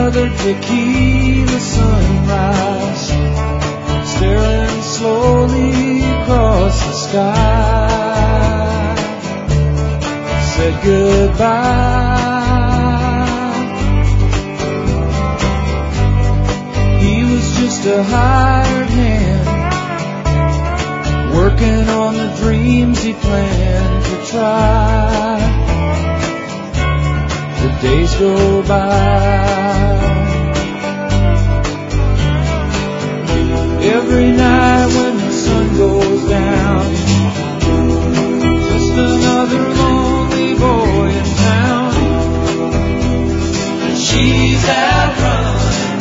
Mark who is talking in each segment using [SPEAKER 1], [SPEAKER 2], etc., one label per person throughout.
[SPEAKER 1] another tequila sunrise, staring slowly across the sky. Said goodbye. He was just a hired hand, working on the dreams he planned to try. The days go by. Every night when the sun goes down, just another lonely boy in town. And she's out running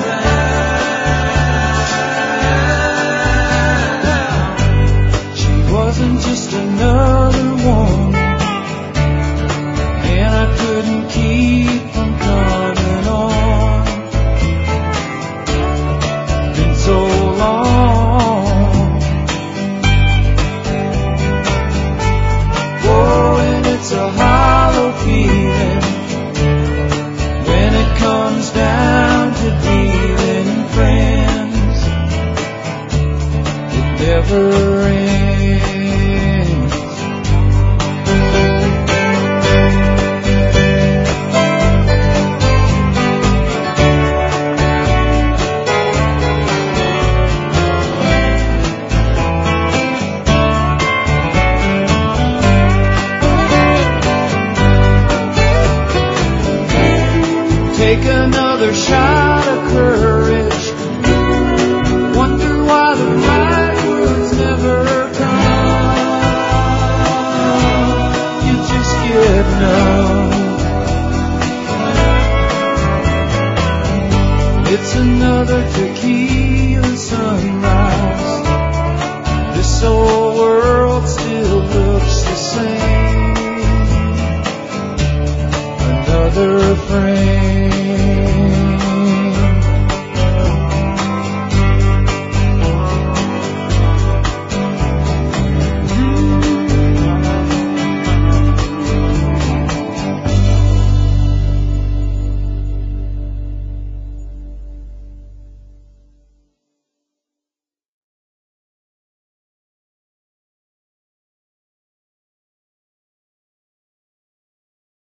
[SPEAKER 1] around. She wasn't just another one, and I couldn't keep from coming on. Been so long. Oh, and it's a hollow feeling when it comes down to dealing friends. It never ends. Take another shot of courage. Wonder why the right words never come. You just get numb. It's another tequila sunrise. This old world still looks the same. Another frame.